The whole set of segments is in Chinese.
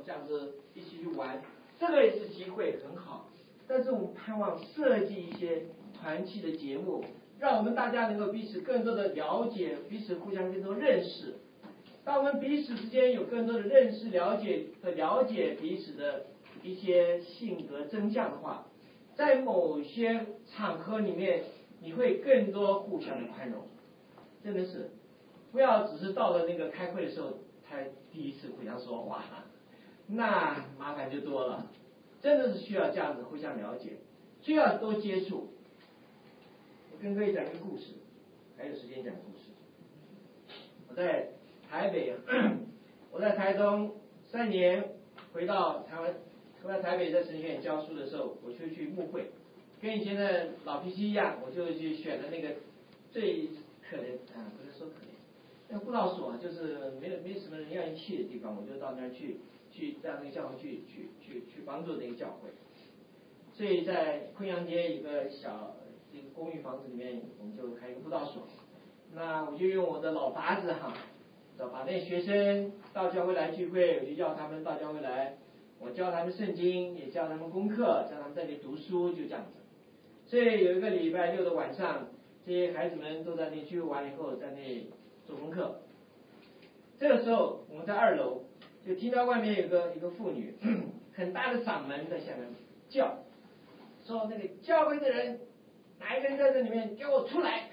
这样子一起去玩，这个也是机会很好。但是我们盼望设计一些团契的节目，让我们大家能够彼此更多的了解，彼此互相更多认识。当我们彼此之间有更多的认识、了解彼此的一些性格真相的话，在某些场合里面，你会更多互相的宽容。真的是，不要只是到了那个开会的时候才第一次互相说话，那麻烦就多了。真的是需要这样子互相了解，需要多接触。我跟各位讲一个故事，还有时间讲故事。我在台北，我在台中3年，回到台北在神学院教书的时候，我就去牧会，跟以前的老脾气一样，我就去选了那个最可怜不是说可怜，那个布道所就是没什么人愿意去的地方，我就到那儿去让那个教会去帮助那个教会。所以在昆阳街一个小这个公寓房子里面，我们就开一个布道所。那我就用我的老法子把那学生到教会来聚会，我就要他们到教会来，我教他们圣经，也教他们功课，教他们在那里读书，就这样子。所以有一个礼拜6的晚上，这些孩子们都在那聚会完了以后，在那里做功课。这个时候我们在2楼，就听到外面有一个妇女很大的嗓门在下面叫，说那个教会的人哪一个人在这里面给我出来。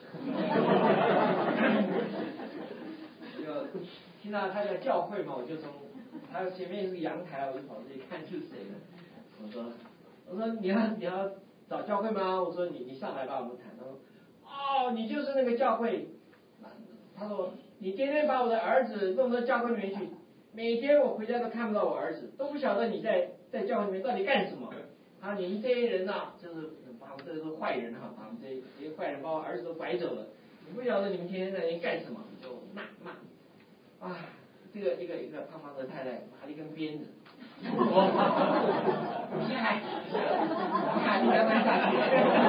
就听到他在教会嘛，我就从他前面是个阳台，我就跑这里看是谁了。我说你要找教会吗？我说你上来吧，我们谈。他说哦，你就是那个教会。他说你天天把我的儿子弄到教会里面去，每天我回家都看不到我儿子，都不晓得你在教会里面到底干什么。你们这些人就是把我们这都是坏人把我们这些坏人把我儿子都拐走了，你不晓得你们天天在那里干什么，就骂。这个一个胖胖的太太拿了一根鞭子，你要不要下去？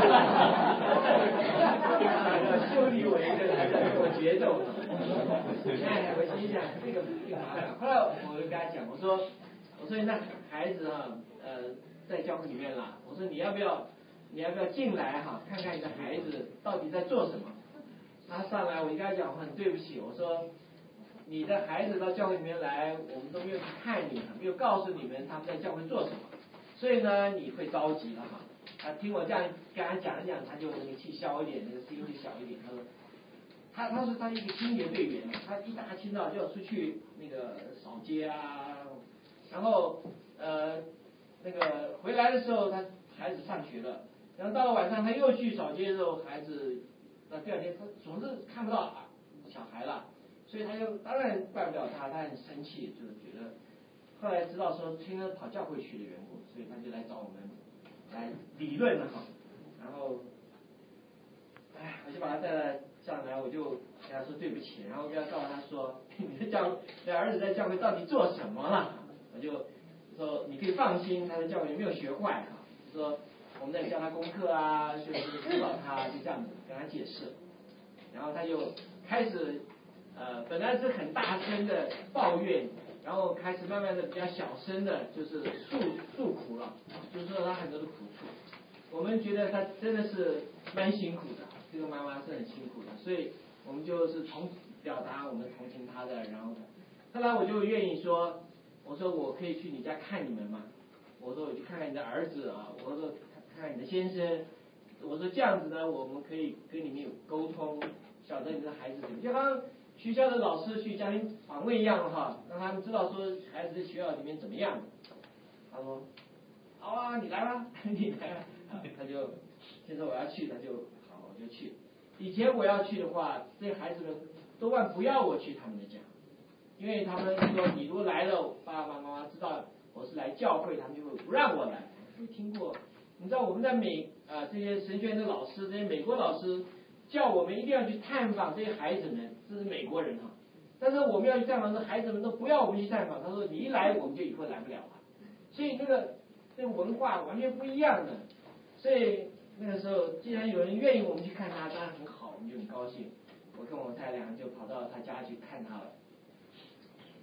修理我一个人，跟我决斗。我心想这个麻烦。后来我就跟他讲，我说那孩子在教会里面了，我说你要不要进来看看你的孩子到底在做什么。他上来，我就跟他讲，我很对不起，我说你的孩子到教会里面来，我们都没有去看你，没有告诉你们他们在教会做什么，所以呢你会着急了听我这样跟他讲一讲，他就那个气消一点，那个声音就小一点。他说他一个清洁队员，他一大清早就要出去那个扫街然后那个回来的时候，他孩子上学了，然后到了晚上他又去扫街的时候，孩子第二天他总是看不到小孩了，所以他就当然怪不了他很生气，就是觉得后来知道说听他跑教会去的缘故，所以他就来找我们来理论了然后我就把他带了上来，我就跟他说对不起，然后跟他告诉他说你的儿子在教会到底做什么了，我就说你可以放心，他在教会没有学坏说我们在教他功课就是辅导他，就这样子跟他解释。然后他就开始本来是很大声的抱怨，然后开始慢慢的比较小声的就是诉苦了，就说他很多的苦处。我们觉得他真的是蛮辛苦的，这个妈妈是很辛苦的，所以我们就是表达我们同情他的。然后后来我就愿意说，我说我可以去你家看你们吗？我说我去看看你的儿子我说看看你的先生，我说这样子呢，我们可以跟你们有沟通，晓得你的孩子怎么，就好像学校的老师去家庭访问一样让他们知道说孩子在学校里面怎么样。他说好你来吧，你来吧。他就现在我要去，他就好，我就去。以前我要去的话，这些孩子们多半不要我去他们的家，因为他们说你如果来了，爸爸妈妈知道我是来教会，他们就会不让我来。没听过？你知道我们在这些神学院的老师，这些美国老师叫我们一定要去探访这些孩子们，这是美国人但是我们要去探访，这孩子们都不要我们去探访，他说你一来我们就以后来不了了。所以这个文化完全不一样的。所以那个时候，既然有人愿意我们去看他，当然很好，我们就很高兴。我跟我太太两个就跑到他家去看他了。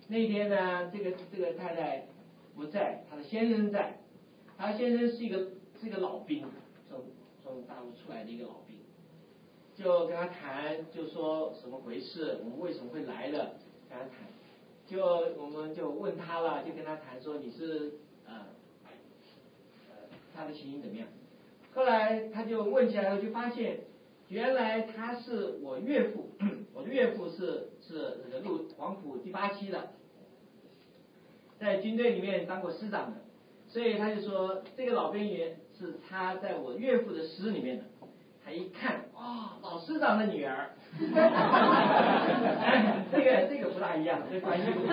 那天呢，这个太太不在，她的先生在，她先生是一个老兵，从大陆出来的一个老兵，就跟他谈，就说什么回事，我们为什么会来了，跟他谈，我们就问他了，就跟他谈说你是他的情形怎么样？后来他就问起来后，就发现原来他是我岳父，我的岳父是这个黄埔第8期的，在军队里面当过师长的，所以他就说这个老兵员是他在我岳父的师里面的。他一看，老师长的女儿，这个不大一样，这关系不大。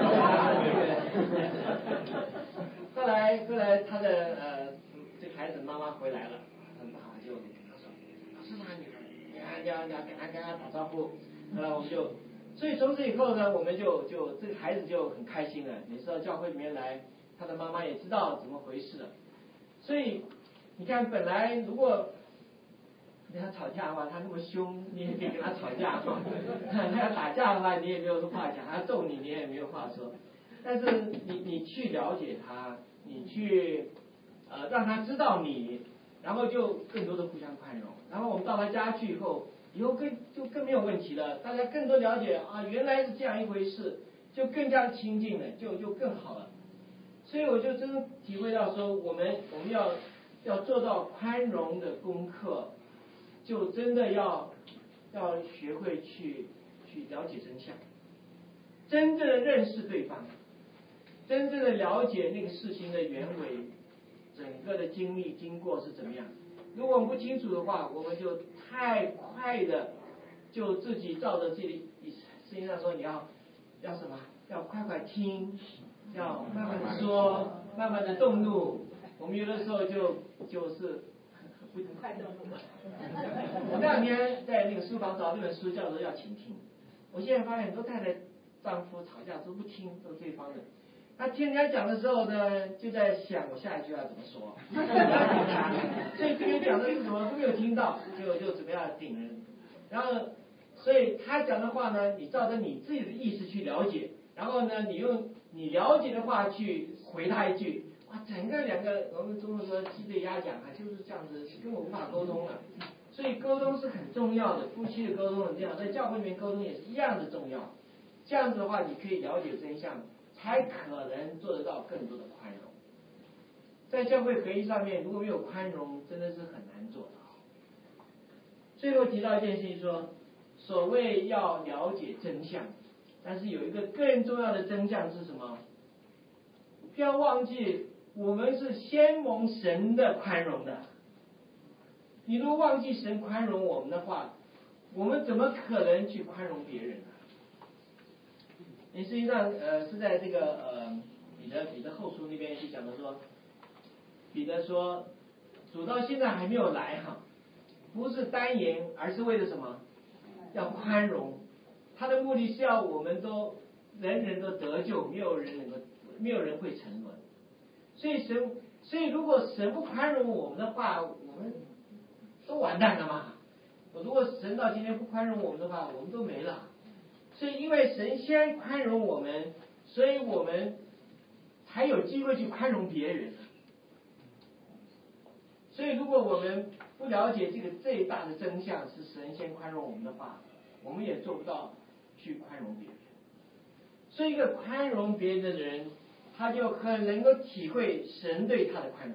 后来他的这个孩子妈妈回来了，爸爸就跟他说，老师长女儿，要跟他打招呼。后来我们就，所以从此以后呢，我们就这个孩子就很开心了，每次到教会里面来，他的妈妈也知道怎么回事了。所以你看，本来如果跟他吵架的话，他那么凶，你也可以跟他吵架嘛。他要打架的话，你也没有话讲；他揍你，你也没有话说。但是你去了解他，你去让他知道你，然后就更多的互相宽容。然后我们到他家去以后更没有问题了，大家更多了解啊，原来是这样一回事，就更加亲近了，就更好了。所以我就真体会到说，我们要做到宽容的功课。就真的要学会去了解真相，真正的认识对方，真正的了解那个事情的原委，整个的经历经过是怎么样。如果我们不清楚的话，我们就太快的就自己照着自己的事情上说，你要什么？要快快听，要慢慢的说，慢慢的动怒。我们有的时候就是很快动怒。我这两天在那个书房找那本书，叫做《要倾听》。我现在发现很多太太丈夫吵架都不听，都对方的。他听人家讲的时候呢，就在想我下一句要怎么说，所以这边讲的是什么都没有听到，就准备要顶人。然后，所以他讲的话呢，你照着你自己的意识去了解，然后呢，你用你了解的话去回他一句。哇，整个两个我们中国说鸡对鸭讲啊，就是这样子，根本无法沟通了。所以沟通是很重要的，夫妻的沟通很重要，在教会里面沟通也是一样的重要。这样子的话，你可以了解真相，才可能做得到更多的宽容。在教会合一上面，如果没有宽容，真的是很难做到。最后提到一件事情说，所谓要了解真相，但是有一个更重要的真相是什么？不要忘记，我们是先蒙神的宽容的。你如果忘记神宽容我们的话，我们怎么可能去宽容别人呢？你实际上是在这个彼得后书那边就讲的说，彼得说，主到现在还没有来哈，不是单言，而是为了什么？要宽容。他的目的是要我们都人人都得救，没有人会沉沦。所以如果神不宽容我们的话，我们都完蛋了嘛。如果神到今天不宽容我们的话，我们都没了。所以因为神先宽容我们，所以我们才有机会去宽容别人。所以如果我们不了解这个最大的真相是神先宽容我们的话，我们也做不到去宽容别人。所以一个宽容别人的人，他就很能够体会神对他的宽容。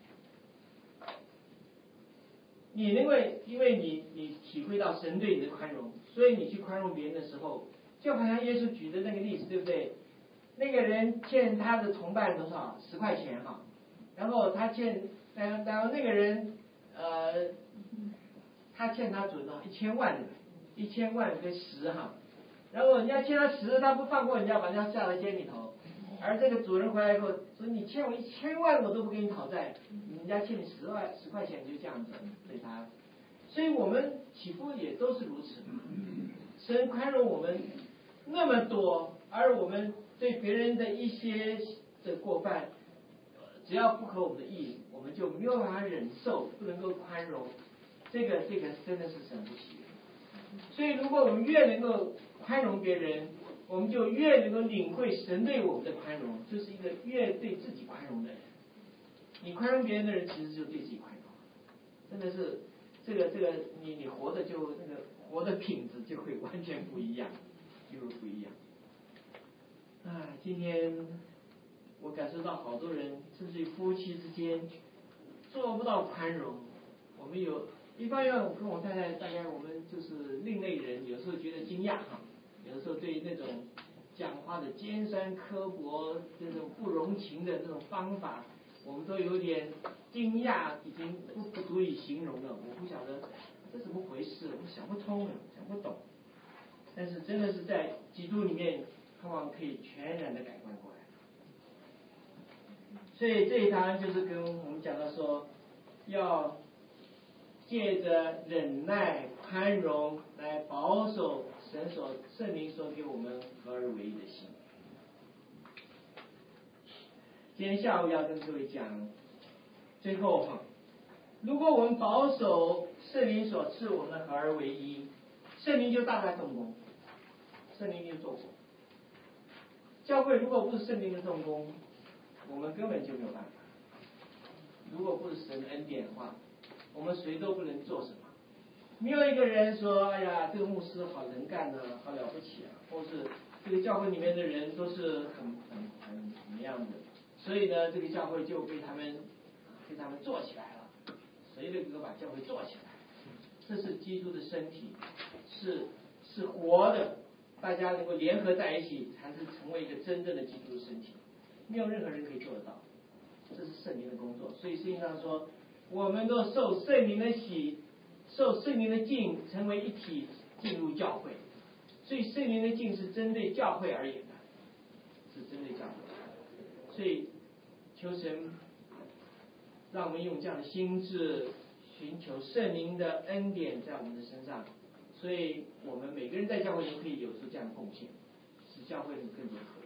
你因为你体会到神对你的宽容，所以你去宽容别人的时候，就好像耶稣举的那个例子，对不对？那个人欠他的同伴多少？10块钱哈，然后然后那个人他欠他主人1000万，1000万跟10哈，然后人家欠他10，他不放过人家，把人家下到监里头。而这个主人回来以后说：“你欠我1000万，我都不给你讨债，人家欠你10块钱，就这样子对他。”所以我们起初也都是如此。神宽容我们那么多，而我们对别人的一些的过犯，只要不合我们的意，我们就没有办法忍受，不能够宽容。这个真的是神不喜悦。所以如果我们越能够宽容别人， 我们就越能够领会神对我们的宽容，就是一个越对自己宽容的人。你宽容别人的人，其实就对自己宽容，真的是这个你活的就那个活的品质就会完全不一样，就会不一样。今天我感受到好多人，甚至于夫妻之间做不到宽容。我们有一方面，我跟我太太大概我们就是另类人，有时候觉得惊讶哈，有的时候对那种讲话的尖酸刻薄、这种不容情的这种方法，我们都有点惊讶，已经不足以形容了。我不晓得这怎么回事，我想不通，想不懂。但是真的是在基督里面，盼望可以全然的改观过来。所以这一堂就是跟我们讲到说，要借着忍耐、宽容来保守圣灵所给我们合而为一的心。今天下午要跟各位讲，最后如果我们保守圣灵所赐我们的合而为一，圣灵就大大动工，圣灵就做工。教会如果不是圣灵的动工，我们根本就没有办法。如果不是神的恩典的话，我们谁都不能做什么。没有一个人说，哎呀，这个牧师好能干啊，好了不起啊，或是这个教会里面的人都是很怎么样的，所以呢，这个教会就被他们做起来了，谁能够把教会做起来？这是基督的身体，是活的，大家能够联合在一起，才是成为一个真正的基督的身体。没有任何人可以做得到，这是圣灵的工作。所以圣经上说，我们都受圣灵的洗，受圣灵的浸，成为一体，进入教会。所以圣灵的浸是针对教会而言的，是针对教会。所以求神让我们用这样的心智寻求圣灵的恩典在我们的身上，所以我们每个人在教会都可以有出这样的贡献，使教会更多合一。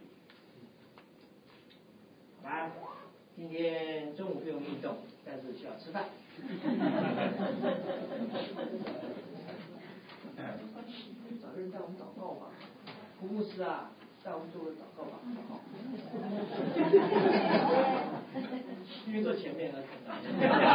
好吧，今天中午不用运动，但是需要吃饭。找个人带我们祷告吧，胡牧师啊，带我们做个祷告吧，好不好？因为坐前面能看到。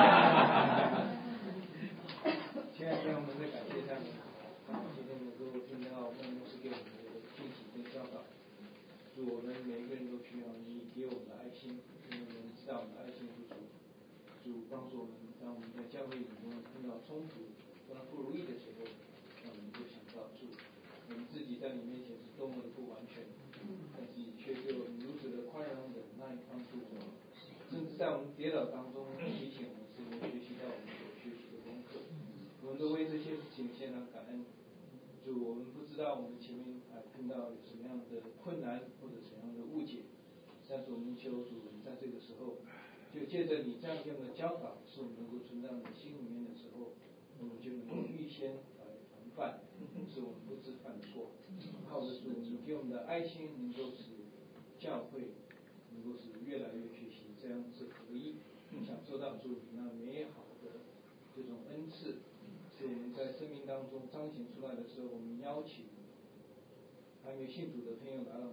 亲爱的天父，我们在感谢上，今天能够听到牧师给我们的信息跟教导。主，我们每一个人都需要你给我们的爱心，因为我们知道我们的爱心不足。主帮助我们，当我们在教会里面碰到冲突、碰到不如意的时候，让我们就想到主，我们自己在你面前是多么的不完全，但是你却对我们如此的宽容忍耐帮助我们，甚至在我们跌倒当中提醒我们，是能学习到我们所学习的功课。我们都为这些事情献上感恩。主，我们不知道我们前面碰到有什么样的困难或者什么样的误解，但是我们求主在这个时候，就借着你这样的教导，使我们能够存在你心里面的时候，我们就能够预先来防范，使我们不致犯错。靠着主，你给我们的爱心，能够使教会能够使越来越学习这样子合一，享受到主你那美好的这种恩赐。是我们在生命当中彰显出来的时候，我们邀请还没有信主的朋友来到我们